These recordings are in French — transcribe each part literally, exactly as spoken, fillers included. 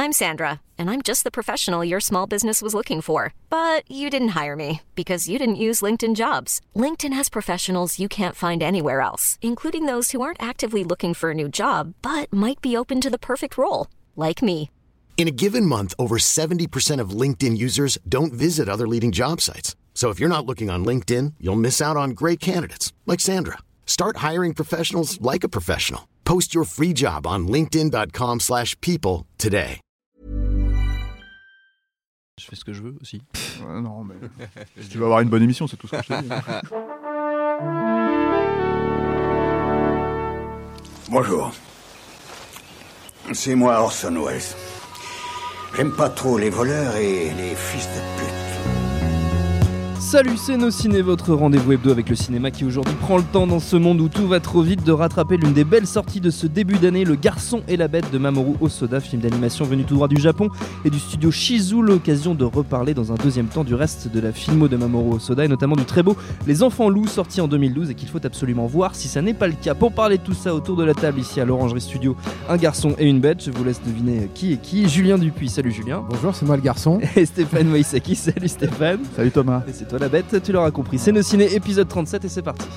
I'm Sandra, and I'm just the professional your small business was looking for. But you didn't hire me because you didn't use LinkedIn Jobs. LinkedIn has professionals you can't find anywhere else, including those who aren't actively looking for a new job, but might be open to the perfect role, like me. In a given month, over seventy percent of LinkedIn users don't visit other leading job sites. So if you're not looking on LinkedIn, you'll miss out on great candidates like Sandra. Start hiring professionals like a professional. Post your free job on linkedin.com slash people today. Je fais ce que je veux aussi. Ouais, non, mais tu vas avoir une bonne émission, c'est tout ce que je te dis. Bonjour. C'est moi Orson Welles. J'aime pas trop les voleurs et les fils de pute. Salut, c'est Nos Ciné, votre rendez-vous hebdo avec le cinéma qui aujourd'hui prend le temps dans ce monde où tout va trop vite de rattraper l'une des belles sorties de ce début d'année, Le Garçon et la Bête de Mamoru Hosoda, film d'animation venu tout droit du Japon et du studio Shizu. L'occasion de reparler dans un deuxième temps du reste de la filmo de Mamoru Hosoda et notamment du très beau Les Enfants Loups sorti en deux mille douze et qu'il faut absolument voir si ça n'est pas le cas. Pour parler de tout ça autour de la table ici à l'Orangerie Studio, un garçon et une bête, je vous laisse deviner qui est qui. Julien Dupuis, salut Julien. Bonjour, c'est moi le garçon. Et Stéphane Moïsaki, salut Stéphane. Salut Thomas. Et c'est toi la bête, tu l'auras compris. C'est Nos Ciné, épisode trente-sept et c'est parti.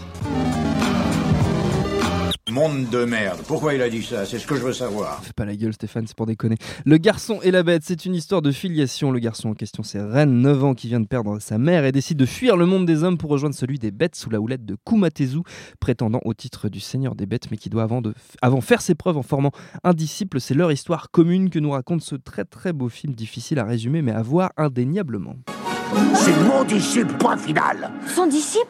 Monde de merde. Pourquoi il a dit ça? C'est ce que je veux savoir. Fais pas la gueule Stéphane, c'est pour déconner. Le Garçon et la Bête, c'est une histoire de filiation. Le garçon en question, c'est Ren, neuf ans, qui vient de perdre sa mère et décide de fuir le monde des hommes pour rejoindre celui des bêtes sous la houlette de Kumatezu, prétendant au titre du seigneur des bêtes, mais qui doit avant, de, avant faire ses preuves en formant un disciple. C'est leur histoire commune que nous raconte ce très très beau film, difficile à résumer mais à voir indéniablement. C'est mon disciple, point final. Son disciple?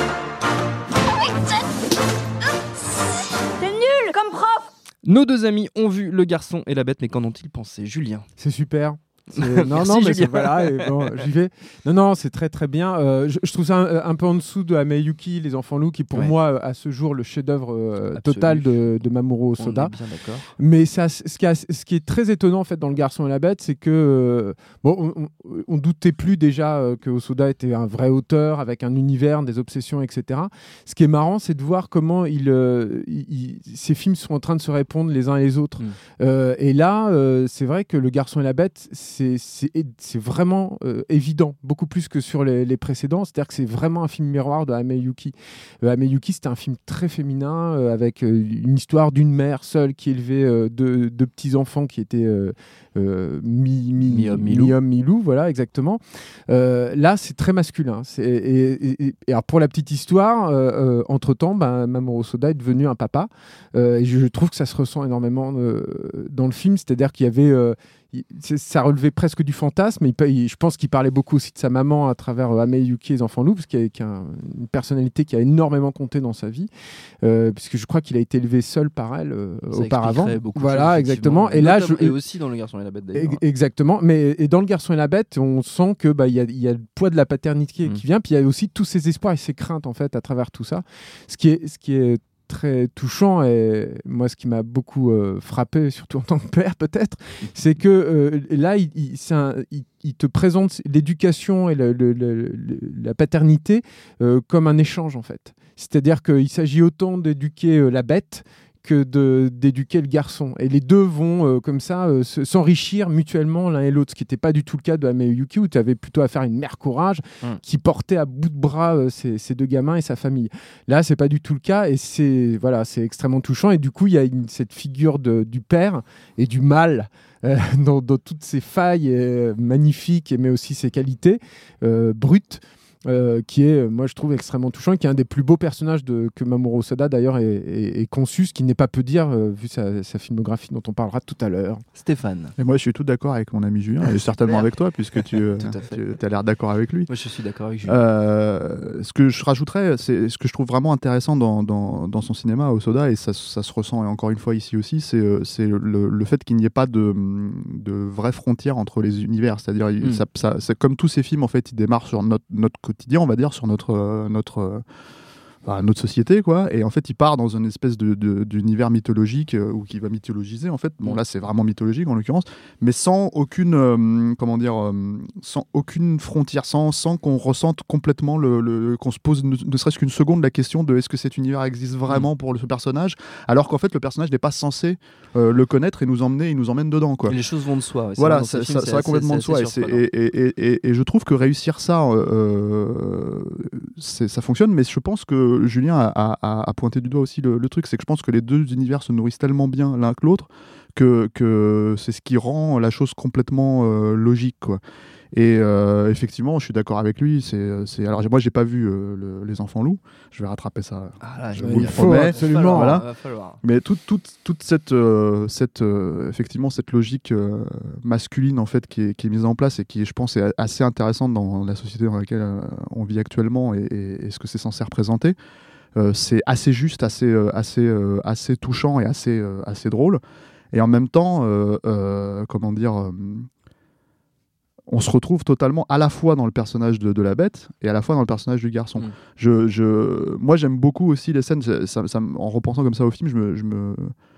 T'es nul comme prof. Nos deux amis ont vu Le Garçon et la Bête, mais qu'en ont-ils pensé, Julien? C'est super. C'est... Non, Merci, non, mais Julien. c'est, voilà, et bon, j'y vais. Non, non, c'est très très bien. Euh, je, je trouve ça un, un peu en dessous de Ameyuki, Les Enfants Loups, qui pour Ouais. moi, à ce jour, le chef-d'œuvre euh, total de, de Mamoru Hosoda. On est bien d'accord. Mais ça, ce, qui a, ce qui est très étonnant en fait dans Le Garçon et la Bête, c'est que euh, bon, on, on, on doutait plus déjà euh, que Hosoda était un vrai auteur avec un univers, des obsessions, et cetera. Ce qui est marrant, c'est de voir comment il, euh, il, ces films sont en train de se répondre les uns et les autres. Mm. Euh, et là, euh, c'est vrai que Le Garçon et la Bête, c'est, c'est, c'est vraiment euh, évident, beaucoup plus que sur les, les précédents. C'est-à-dire que c'est vraiment un film miroir de Ameyuki. Euh, Ameyuki, c'était un film très féminin euh, avec euh, une histoire d'une mère seule qui élevait euh, deux, deux petits-enfants qui étaient euh, euh, mi, mi, Mi-homme, mi-loup. mi-homme, mi-loup, voilà, exactement. Euh, là, c'est très masculin. C'est, et, et, et, et alors pour la petite histoire, euh, euh, entre-temps, ben, Mamoru Hosoda est devenu un papa. Euh, et je trouve que ça se ressent énormément euh, dans le film. C'est-à-dire qu'il y avait... Euh, il, ça relevait presque du fantasme. Il, il, je pense qu'il parlait beaucoup aussi de sa maman à travers euh, Ameyuki et Les Enfants Loups, parce qu'il y a, qu'il y a un, une personnalité qui a énormément compté dans sa vie, euh, puisque je crois qu'il a été élevé seul par elle euh, auparavant. Voilà, choses, exactement. Et là, je, et aussi dans Le Garçon et la Bête d'ailleurs. Exactement. Mais et dans Le Garçon et la Bête, on sent que bah il y a il y a le poids de la paternité mmh. qui vient, puis il y a aussi tous ses espoirs et ses craintes en fait à travers tout ça. Ce qui est ce qui est très touchant et moi ce qui m'a beaucoup euh, frappé, surtout en tant que père peut-être, c'est que euh, là il, il, c'est un, il, il te présente l'éducation et le, le, le, le, la paternité euh, comme un échange en fait. C'est-à-dire qu'il s'agit autant d'éduquer euh, la bête que de, d'éduquer le garçon. Et les deux vont euh, comme ça euh, se, s'enrichir mutuellement l'un et l'autre, ce qui n'était pas du tout le cas de Ameyuki, où tu avais plutôt affaire à une mère courage mmh. qui portait à bout de bras euh, ses, ses deux gamins et sa famille. Là, c'est pas du tout le cas et c'est, voilà, c'est extrêmement touchant. Et du coup, il y a une, cette figure de, du père et du mâle euh, dans, dans toutes ses failles euh, magnifiques, mais aussi ses qualités euh, brutes. Euh, qui est, moi je trouve, extrêmement touchant et qui est un des plus beaux personnages de, que Mamoru Hosoda d'ailleurs est, est, est conçu, ce qui n'est pas peu dire euh, vu sa, sa filmographie dont on parlera tout à l'heure. Stéphane. Et moi je suis tout d'accord avec mon ami Julien et certainement avec toi puisque tu, euh, tu as l'air d'accord avec lui. Moi je suis d'accord avec Julien. Euh, ce que je rajouterais, c'est ce que je trouve vraiment intéressant dans, dans, dans son cinéma Hosoda, et ça, ça se ressent et encore une fois ici aussi, c'est, c'est le, le fait qu'il n'y ait pas de, de vraie frontière entre les univers. C'est-à-dire, mm. ça, ça, c'est comme tous ces films en fait, ils démarrent sur notre, notre quotidien, on va dire, sur notre, euh, notre, à notre société, quoi. Et en fait, il part dans une espèce de, de, d'univers mythologique euh, ou qui va mythologiser, en fait. Bon, là, c'est vraiment mythologique en l'occurrence, mais sans aucune, euh, comment dire, euh, sans aucune frontière, sans, sans qu'on ressente complètement le, le qu'on se pose ne, ne serait-ce qu'une seconde la question de est-ce que cet univers existe vraiment mmh. pour le, ce personnage, alors qu'en fait, le personnage n'est pas censé euh, le connaître et nous emmener, il nous emmène dedans, quoi. Les choses vont de soi. Ouais, voilà, ça, film, ça, ça va complètement de soi. Et, c'est, et, et, et, et je trouve que réussir ça, euh, c'est, ça fonctionne, mais je pense que Julien a, a, a pointé du doigt aussi le, le truc, c'est que je pense que les deux univers se nourrissent tellement bien l'un que l'autre que, que c'est ce qui rend la chose complètement euh, logique, quoi. Et euh, effectivement, je suis d'accord avec lui. C'est, c'est... Alors moi, j'ai pas vu euh, le, Les Enfants Loups. Je vais rattraper ça. Ah là, je vous le promets. Absolument. Voilà. Va falloir. Mais toute, toute, toute cette, euh, cette, euh, effectivement, cette logique euh, masculine en fait qui est, qui est mise en place et qui, je pense, est assez intéressante dans la société dans laquelle euh, on vit actuellement et, et, et ce que c'est censé représenter. Euh, c'est assez juste, assez, euh, assez, euh, assez touchant et assez, euh, assez drôle. Et en même temps, euh, euh, comment dire. Euh, on se retrouve totalement à la fois dans le personnage de, de la bête et à la fois dans le personnage du garçon. Mmh. Je, je, moi, j'aime beaucoup aussi les scènes. Ça, ça, ça, en repensant comme ça au film, je me, je me,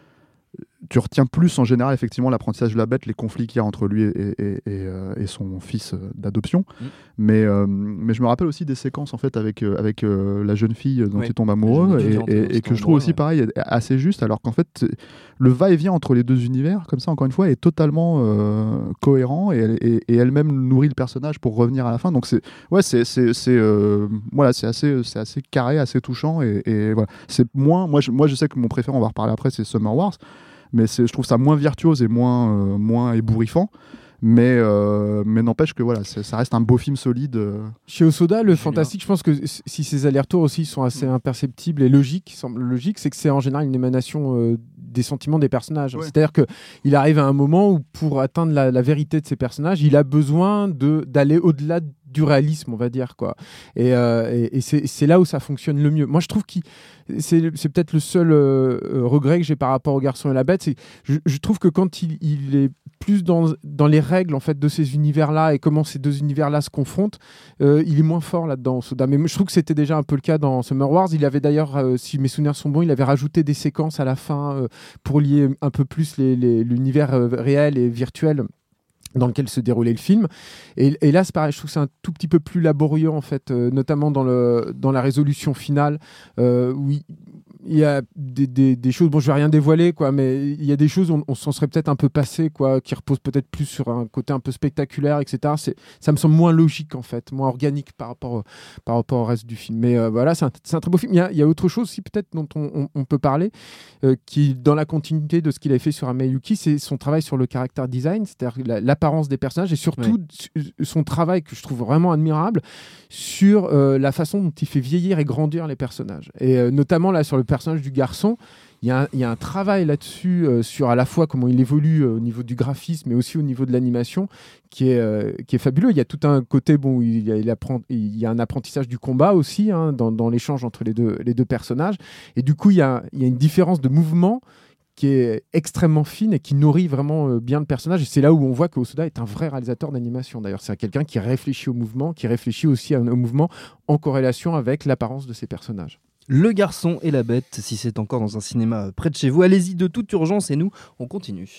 tu retiens plus en général effectivement l'apprentissage de la bête, les conflits qu'il y a entre lui et, et, et, et, euh, et son fils d'adoption. Mmh. Mais, euh, mais je me rappelle aussi des séquences en fait avec, euh, avec euh, la jeune fille dont oui. il tombe amoureux et, et, et que je trouve aussi ouais. pareil assez juste, alors qu'en fait le va-et-vient entre les deux univers, comme ça encore une fois, est totalement euh, cohérent et, et, et elle-même nourrit le personnage pour revenir à la fin. Donc c'est ouais c'est c'est, c'est euh, voilà c'est assez c'est assez carré, assez touchant et, et voilà c'est moins moi je, moi je sais que mon préféré, on va en reparler après, c'est Summer Wars. Mais c'est, je trouve ça moins virtuose et moins, euh, moins ébouriffant. Mais, euh, mais n'empêche que voilà, ça reste un beau film solide. Euh, Chez Hosoda, le fantastique, je pense que si ces allers-retours aussi sont assez imperceptibles et logiques, semble logique, c'est que c'est en général une émanation euh, des sentiments des personnages. Ouais. C'est-à-dire qu'il arrive à un moment où pour atteindre la, la vérité de ces personnages, il a besoin de, d'aller au-delà du réalisme, on va dire, quoi. Et, euh, et, et c'est, c'est là où ça fonctionne le mieux. Moi, je trouve que c'est, c'est peut-être le seul euh, regret que j'ai par rapport au Garçon et la Bête. C'est, je, je trouve que quand il, il est plus dans, dans les règles en fait, de ces univers-là et comment ces deux univers-là se confrontent, euh, il est moins fort là-dedans, Soda. Mais je trouve que c'était déjà un peu le cas dans Summer Wars. Il avait d'ailleurs, euh, si mes souvenirs sont bons, il avait rajouté des séquences à la fin euh, pour lier un peu plus les, les, l'univers euh, réel et virtuel dans lequel se déroulait le film. Et, et là, c'est pareil, je trouve que c'est un tout petit peu plus laborieux, en fait, euh, notamment dans, le, dans la résolution finale, euh, où il, il y a des, des, des choses, bon, je vais rien dévoiler, quoi, mais il y a des choses où on, on s'en serait peut-être un peu passé, quoi, qui reposent peut-être plus sur un côté un peu spectaculaire, et cetera. C'est, ça me semble moins logique, en fait, moins organique par rapport, par rapport au reste du film. Mais euh, voilà, c'est un, c'est un très beau film. Il y a, il y a autre chose aussi, peut-être, dont on, on, on peut parler, euh, qui, dans la continuité de ce qu'il avait fait sur Amayuki, c'est son travail sur le character design, c'est-à-dire la, l'apparence des personnages, et surtout oui. son travail, que je trouve vraiment admirable, sur euh, la façon dont il fait vieillir et grandir les personnages. Et euh, notamment, là, sur le personnage du garçon, il y a un, il y a un travail là-dessus euh, sur à la fois comment il évolue euh, au niveau du graphisme mais aussi au niveau de l'animation qui est, euh, qui est fabuleux. Il y a tout un côté, bon, il y a, il apprend, il y a un apprentissage du combat aussi hein, dans, dans l'échange entre les deux, les deux personnages. Et du coup, il y a, il y a une différence de mouvement qui est extrêmement fine et qui nourrit vraiment euh, bien le personnage. Et c'est là où on voit que Hosoda est un vrai réalisateur d'animation. D'ailleurs, c'est quelqu'un qui réfléchit au mouvement, qui réfléchit aussi à, au mouvement en corrélation avec l'apparence de ses personnages. Le Garçon et la Bête, si c'est encore dans un cinéma près de chez vous, allez-y de toute urgence et nous, on continue.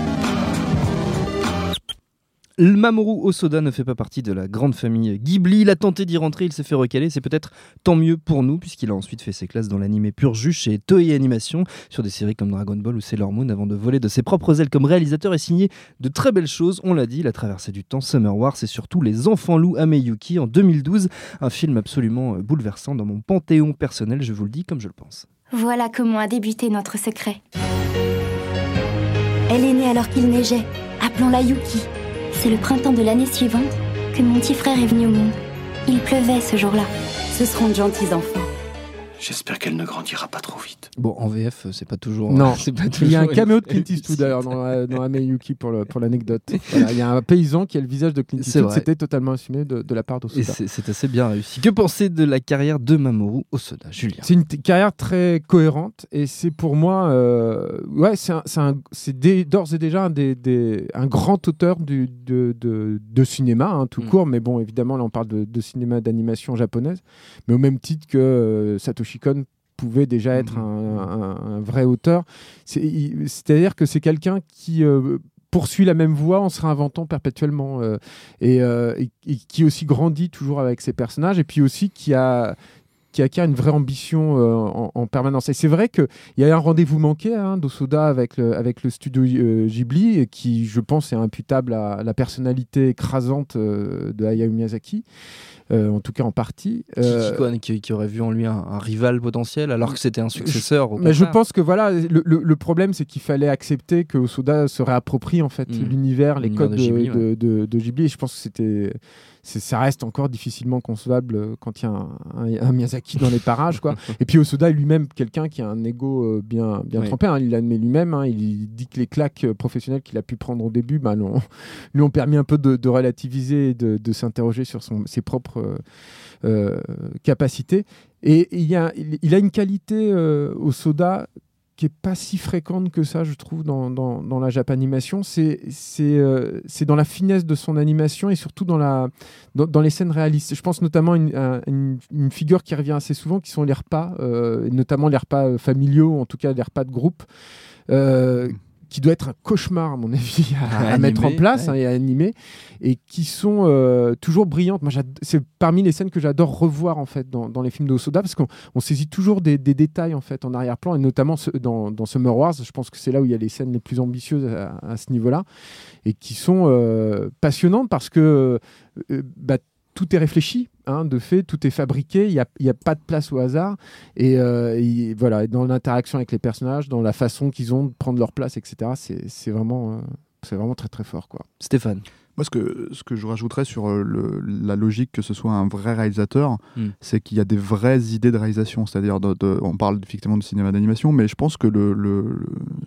Mamoru Hosoda ne fait pas partie de la grande famille Ghibli. Il a tenté d'y rentrer, il s'est fait recaler. C'est peut-être tant mieux pour nous, puisqu'il a ensuite fait ses classes dans l'animé pur jus chez Toei Animation, sur des séries comme Dragon Ball ou Sailor Moon, avant de voler de ses propres ailes comme réalisateur et signer de très belles choses. On l'a dit, La Traversée du Temps, Summer Wars et surtout Les Enfants Loups Amayuki en deux mille douze. Un film absolument bouleversant dans mon panthéon personnel, je vous le dis comme je le pense. Voilà comment a débuté notre secret. Elle est née alors qu'il neigeait. Appelons-la Yuki. C'est le printemps de l'année suivante que mon petit frère est venu au monde. Il pleuvait ce jour-là. Ce seront de gentils enfants. J'espère qu'elle ne grandira pas trop vite. Bon, en V F, c'est pas toujours... Non, c'est pas toujours il y a un caméo de Clint Eastwood d'ailleurs dans, dans Amayuki pour, le, pour l'anecdote. Voilà, il y a un paysan qui a le visage de Clint Eastwood. C'était totalement assumé de, de la part d'Hosoda. Et c'est, c'est assez bien réussi. Que penser de la carrière de Mamoru Hosoda, Julien ? C'est une t- carrière très cohérente et c'est pour moi... Euh, ouais, c'est, un, c'est, un, c'est des, d'ores et déjà un, des, des, un grand auteur du, de, de, de cinéma, hein, tout mm. court. Mais bon, évidemment, là, on parle de, de cinéma d'animation japonaise. Mais au même titre que euh, Satoshi Yoshikon pouvait déjà être mmh. un, un, un vrai auteur. C'est, il, c'est-à-dire que c'est quelqu'un qui euh, poursuit la même voie en se réinventant perpétuellement euh, et, euh, et, et qui aussi grandit toujours avec ses personnages et puis aussi qui a qui acquiert une vraie ambition euh, en, en permanence. Et c'est vrai qu'il y a un rendez-vous manqué hein, d'Osoda avec le, avec le studio euh, Ghibli, qui, je pense, est imputable à la personnalité écrasante euh, de Hayao Miyazaki, euh, en tout cas en partie. Euh... Qui, quoi, qui, qui aurait vu en lui un, un rival potentiel, alors que c'était un successeur. Je, mais je pense que voilà, le, le, le problème, c'est qu'il fallait accepter que Osoda se réapproprie en fait, mmh. l'univers, les l'univers codes de Ghibli, de, ouais. de, de, de Ghibli. Et je pense que c'était... C'est, ça reste encore difficilement concevable quand il y a un, un, un Miyazaki dans les parages, quoi. Et puis Osoda est lui-même quelqu'un qui a un ego bien, bien oui. trempé, hein. Il l'admet lui-même, hein. Il dit que les claques professionnelles qu'il a pu prendre au début bah, l'ont, lui ont permis un peu de, de relativiser et de, de s'interroger sur son, ses propres euh, capacités. Et il, y a, il, il a une qualité, euh, Osoda, qui n'est pas si fréquente que ça, je trouve, dans, dans, dans la Japanimation. C'est, c'est, euh, c'est dans la finesse de son animation et surtout dans, la, dans, dans les scènes réalistes. Je pense notamment à une, à une, une figure qui revient assez souvent, qui sont les repas, euh, et notamment les repas familiaux, en tout cas les repas de groupe, euh, qui doit être un cauchemar, à mon avis, à, à animé, mettre en place ouais. hein, et à animer, et qui sont euh, toujours brillantes. Moi, c'est parmi les scènes que j'adore revoir en fait dans, dans les films de Osoda, parce qu'on on saisit toujours des, des détails en fait en arrière-plan, et notamment ce, dans, dans Summer Wars. Je pense que c'est là où il y a les scènes les plus ambitieuses à, à ce niveau-là, et qui sont euh, passionnantes parce que euh, bah, tout est réfléchi, hein, de fait, tout est fabriqué, il n'y a, y a pas de place au hasard. Et, euh, et voilà, dans l'interaction avec les personnages, dans la façon qu'ils ont de prendre leur place, et cetera, c'est, c'est, vraiment, euh, c'est vraiment très très fort, quoi. Stéphane. Moi, ce que, ce que je rajouterais sur le, la logique que ce soit un vrai réalisateur, mm. c'est qu'il y a des vraies idées de réalisation. C'est-à-dire, de, de, on parle effectivement de cinéma d'animation, mais je pense que le... le, le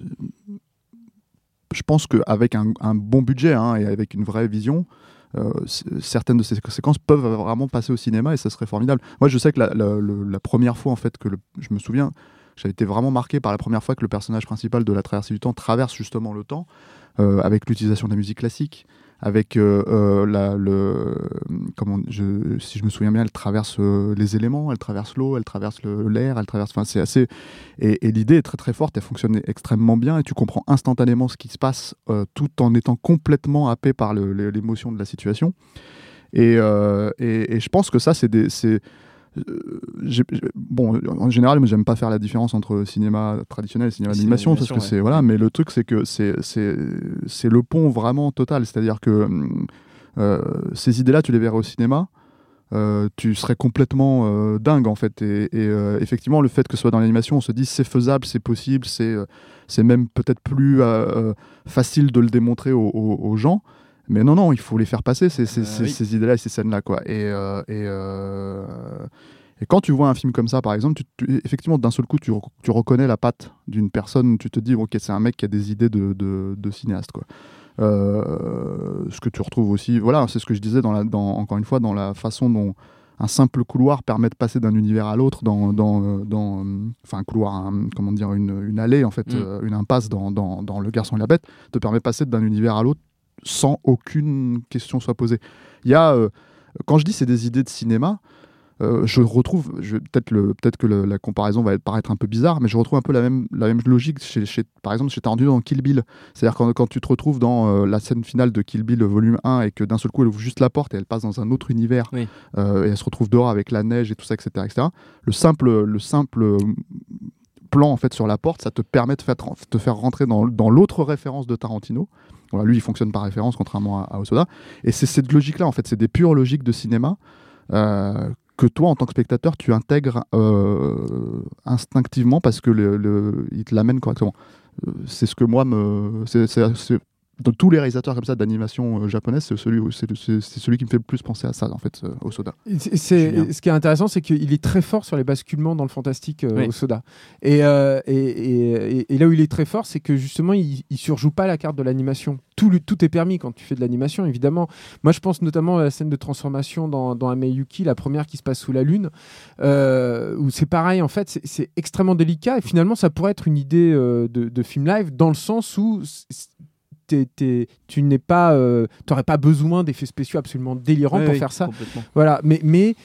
je pense qu'avec un, un bon budget hein, et avec une vraie vision, Euh, c- certaines de ces séquences peuvent vraiment passer au cinéma et ça serait formidable. Moi, je sais que la, la, la, la première fois, en fait, que le, je me souviens, j'avais été vraiment marqué par la première fois que le personnage principal de La Traversée du Temps traverse justement le temps, euh, avec l'utilisation de la musique classique, avec euh, euh, la, le, comment, je, si je me souviens bien, elle traverse euh, les éléments, elle traverse l'eau, elle traverse le, l'air, elle traverse, enfin c'est assez, et, et l'idée est très très forte, elle fonctionne extrêmement bien et tu comprends instantanément ce qui se passe euh, tout en étant complètement happé par le, l'émotion de la situation. Et, euh, et, et je pense que ça c'est des, c'est Euh, j'ai, bon, en général, moi, j'aime pas faire la différence entre cinéma traditionnel et cinéma d'animation parce que ouais. c'est voilà, mais le truc c'est que c'est c'est c'est le pont vraiment total, c'est-à-dire que euh, ces idées-là, tu les verrais au cinéma, euh, tu serais complètement euh, dingue en fait. Et, et euh, effectivement, le fait que ce soit dans l'animation, on se dit c'est faisable, c'est possible, c'est c'est même peut-être plus euh, facile de le démontrer aux, aux, aux gens. Mais non, non, il faut les faire passer, ces, ces, euh, ces, oui. ces idées-là et ces scènes-là, quoi. Et, euh, et, euh, et quand tu vois un film comme ça, par exemple, tu, tu, effectivement, d'un seul coup, tu, tu reconnais la patte d'une personne, tu te dis, ok, c'est un mec qui a des idées de, de, de cinéaste, quoi. Euh, ce que tu retrouves aussi, voilà, c'est ce que je disais, dans la, dans, encore une fois, dans la façon dont un simple couloir permet de passer d'un univers à l'autre, dans, dans, dans, enfin un couloir, un, comment dire, une, une allée, en fait, mm. euh, une impasse dans, dans, dans Le Garçon et la Bête, te permet de passer d'un univers à l'autre sans aucune question soit posée. Il y a, euh, quand je dis c'est des idées de cinéma, euh, je retrouve, je, peut-être, le, peut-être que le, la comparaison va paraître un peu bizarre, mais je retrouve un peu la même, la même logique, chez, chez, par exemple, chez Tarantino dans Kill Bill. C'est-à-dire quand, quand tu te retrouves dans euh, la scène finale de Kill Bill volume un et que d'un seul coup elle ouvre juste la porte et elle passe dans un autre univers, oui. euh, et elle se retrouve dehors avec la neige et tout ça, et cetera, et cetera. Le simple, le simple plan en fait sur la porte, ça te permet de faire, te faire rentrer dans, dans l'autre référence de Tarantino. Voilà, lui, il fonctionne par référence, contrairement à, à Osoda. Et c'est cette logique-là, en fait, c'est des pures logiques de cinéma euh, que toi, en tant que spectateur, tu intègres euh, instinctivement parce que le, le, il te l'amène correctement. Euh, c'est ce que moi me, c'est, c'est, c'est, de tous les réalisateurs comme ça d'animation euh, japonaise, c'est celui, c'est, c'est, c'est celui qui me fait le plus penser à ça, en fait, euh, Osoda. C'est, c'est, ce qui est intéressant, c'est qu'il est très fort sur les basculements dans le fantastique, euh, oui. Osoda. Et, euh, et, et, et là où il est très fort, c'est que justement, il, il surjoue pas la carte de l'animation. Tout, tout est permis quand tu fais de l'animation, évidemment. Moi, je pense notamment à la scène de transformation dans, dans Ameyuki, la première qui se passe sous la lune, euh, où c'est pareil, en fait, c'est, c'est extrêmement délicat. Et finalement, ça pourrait être une idée euh, de, de film live, dans le sens où T'es, t'es, tu n'es pas, euh, t'aurais pas besoin d'effets spéciaux absolument délirants oui, pour oui, faire ça. Voilà, mais mais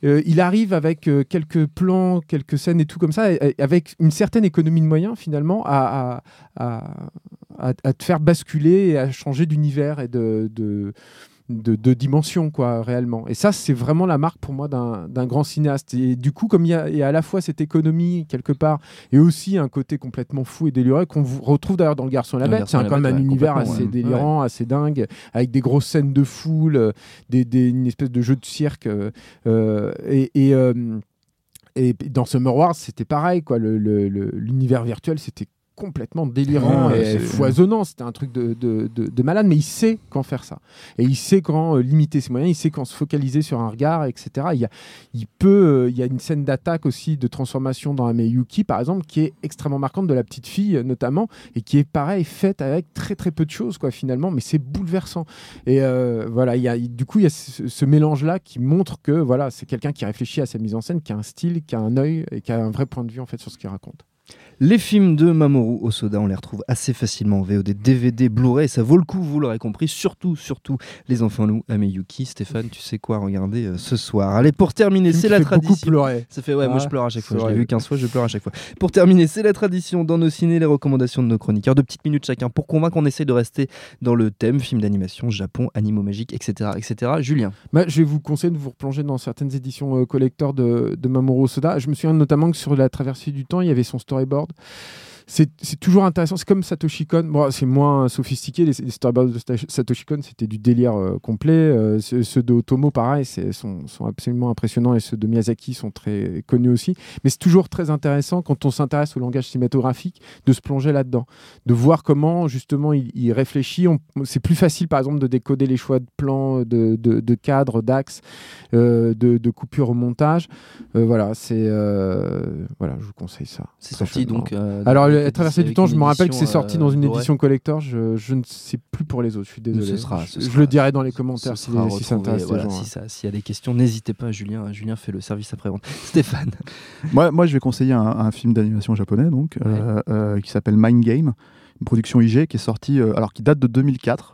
euh, il arrive avec euh, quelques plans, quelques scènes et tout comme ça, et, et avec une certaine économie de moyens finalement à, à, à, à te faire basculer et à changer d'univers et de... de De, de dimension quoi réellement, et ça c'est vraiment la marque pour moi d'un, d'un grand cinéaste. Et du coup, comme il y a, il y a à la fois cette économie quelque part et aussi un côté complètement fou et délirant qu'on vous retrouve d'ailleurs dans Le Garçon et la Le Bête, Garçon c'est et quand la même Bête, un ouais, univers complètement, assez ouais. délirant, Ouais. assez dingue, avec des grosses scènes de foule, des, des, une espèce de jeu de cirque, euh, et, et, euh, et dans Summer Wars c'était pareil quoi, le, le, le, l'univers virtuel c'était complètement délirant Ouais, et c'est... foisonnant, c'était un truc de, de, de, de malade, mais il sait quand faire ça, et il sait quand euh, limiter ses moyens, il sait quand se focaliser sur un regard, etc. Il y a, il peut, euh, il y a une scène d'attaque aussi, de transformation dans Ameyuki par exemple, qui est extrêmement marquante, de la petite fille notamment, et qui est pareil, faite avec très très peu de choses quoi finalement, mais c'est bouleversant. Et euh, voilà, il y a, du coup il y a ce, ce mélange là qui montre que voilà, c'est quelqu'un qui réfléchit à sa mise en scène, qui a un style, qui a un œil et qui a un vrai point de vue en fait sur ce qu'il raconte. Les films de Mamoru Hosoda, on les retrouve assez facilement en V O D, D V D, Blu-ray, ça vaut le coup, vous l'aurez compris, surtout, surtout Les Enfants Loups, Ameyuki. Stéphane, tu sais quoi regarder euh, ce soir. Allez, pour terminer, c'est la tradition. Beaucoup pleurer. Ça fait, ouais, Ah, moi je pleure à chaque fois, je l'ai vrai. vu quinze fois, je pleure à chaque fois. Pour terminer, c'est la tradition dans nos ciné, les recommandations de nos chroniqueurs, de petites minutes chacun, pour convaincre, on essaie de rester dans le thème, film d'animation, Japon, animaux magiques, et cetera, et cetera. Julien. Bah, je vais vous conseiller de vous replonger dans certaines éditions euh, collector de, de Mamoru Hosoda. Je me souviens notamment que sur La Traversée du Temps, il y avait son storyboard. C'est, c'est toujours intéressant, c'est comme Satoshi Kon. Bon, c'est moins sophistiqué, les, les storyboards de Satoshi Kon, c'était du délire euh, complet. Euh, ceux, ceux de Otomo, pareil, c'est, sont, sont absolument impressionnants, et ceux de Miyazaki sont très connus aussi. Mais c'est toujours très intéressant, quand on s'intéresse au langage cinématographique, de se plonger là-dedans, de voir comment justement il, il réfléchit. On, c'est plus facile, par exemple, de décoder les choix de plans, de, de, de cadres, d'axes, euh, de, de coupures au montage. Euh, voilà, c'est, euh, voilà, je vous conseille ça. C'est sorti donc. Euh, Alors, donc, La Traversée du avec Temps, une je me rappelle que c'est édition, sorti dans une euh, édition collector. Je, je ne sais plus pour les autres. Je suis désolé. Ce sera, ce je, sera, je le dirai dans les commentaires si, si, si ça intéresse les voilà, gens. si hein. ça, s'il y a des questions, n'hésitez pas. Julien, Julien fait le service après-vente. Stéphane. Moi, moi, je vais conseiller un, un film d'animation japonais donc, Ouais. euh, euh, qui s'appelle Mind Game, une production I G qui est sortie, euh, alors qui date de deux mille quatre.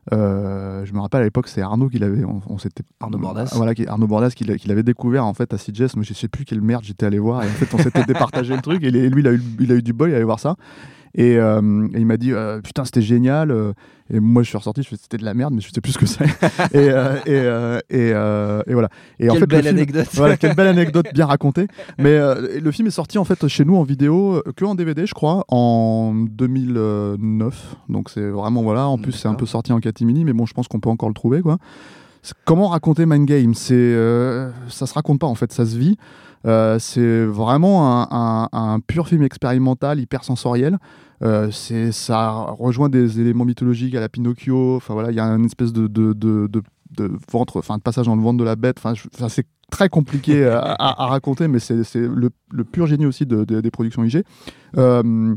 Euh, je me rappelle à l'époque, c'est Arnaud qui l'avait. On, on s'était, Arnaud Bordas. Voilà, qui, Arnaud Bordas qui, l'a- qui l'avait découvert en fait à C G S. Moi, je sais plus quelle merde j'étais allé voir. Et en fait, on s'était départagé le truc. Et lui, il a eu, il a eu du bol, il allait voir ça. Et, euh, et il m'a dit euh, putain, c'était génial. euh, Et moi, je suis ressorti, je fais c'était de la merde, mais je sais plus ce que c'est. et, euh, et, euh, et, euh, et voilà. Et en Quelle fait, belle le film- anecdote. Voilà, quelle belle anecdote bien racontée. Mais euh, le film est sorti en fait chez nous en vidéo, euh, que en D V D, je crois, en deux mille neuf. Donc c'est vraiment voilà. En plus, c'est un D'accord. peu sorti en catimini, mais bon, je pense qu'on peut encore le trouver, quoi. C'est- Comment raconter Mind Game ? C'est, euh, ça se raconte pas en fait, ça se vit. Euh, c'est vraiment un, un- un pur film expérimental, hyper sensoriel. Euh, c'est, ça rejoint des éléments mythologiques à la Pinocchio. Enfin voilà, il y a une espèce de, de, de, de, de ventre, enfin de passage dans le ventre de la bête. Enfin, je- enfin, c'est très compliqué à, à- à raconter, mais c'est, c'est le, le pur génie aussi de, de- des productions I G. Euh,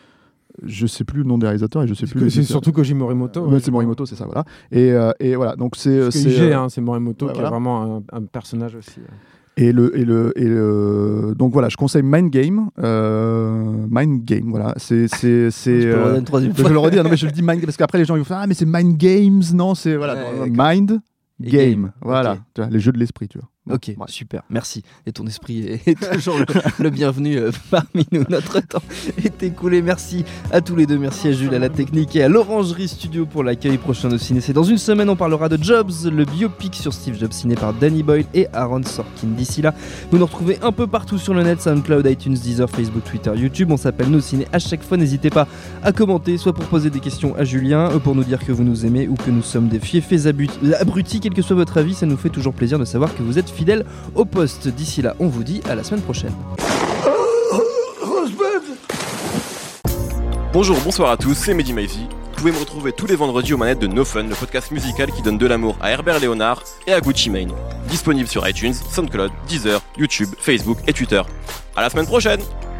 je sais plus le nom des réalisateurs et je sais plus. C'est, les c'est éditeurs. surtout Koji Morimoto. Ouais, c'est Morimoto, c'est ça, voilà. Et, euh, et voilà, donc c'est. Parce que c'est, I G, euh, hein, c'est Morimoto ouais, qui voilà. est vraiment un, un personnage aussi. Et le, et le, et le... Donc voilà, je conseille Mind Game. Euh... Mind Game, voilà. C'est. c'est, c'est Je peux le euh, redire une troisième Je fois. vais le redire, non mais je le dis Mind Game parce qu'après les gens ils vont faire ah mais c'est Mind Games, non c'est voilà Ouais, donc, Mind Et Game, game, voilà, ok. tu vois, les jeux de l'esprit, tu vois. Bon, Ok, bref. super, merci. Et ton esprit est, est toujours le, le bienvenu euh, parmi nous. Notre temps est écoulé. Merci à tous les deux. Merci à Jules, à la technique et à l'Orangerie Studio pour l'accueil. Prochain au ciné, c'est dans une semaine. On parlera de Jobs, le biopic sur Steve Jobs, ciné par Danny Boyle et Aaron Sorkin. D'ici là, vous nous retrouvez un peu partout sur le net, SoundCloud, iTunes, Deezer, Facebook, Twitter, YouTube. On s'appelle Nos Ciné à chaque fois. N'hésitez pas à commenter, soit pour poser des questions à Julien, euh, pour nous dire que vous nous aimez ou que nous sommes des fiefés abut- abrutis. Quel que soit votre avis, ça nous fait toujours plaisir de savoir que vous êtes fidèles au poste. D'ici là, on vous dit à la semaine prochaine. Bonjour, bonsoir à tous, c'est Mehdi Maizy. Vous pouvez me retrouver tous les vendredis aux manettes de No Fun, le podcast musical qui donne de l'amour à Herbert Léonard et à Gucci Mane. Disponible sur iTunes, SoundCloud, Deezer, YouTube, Facebook et Twitter. À la semaine prochaine!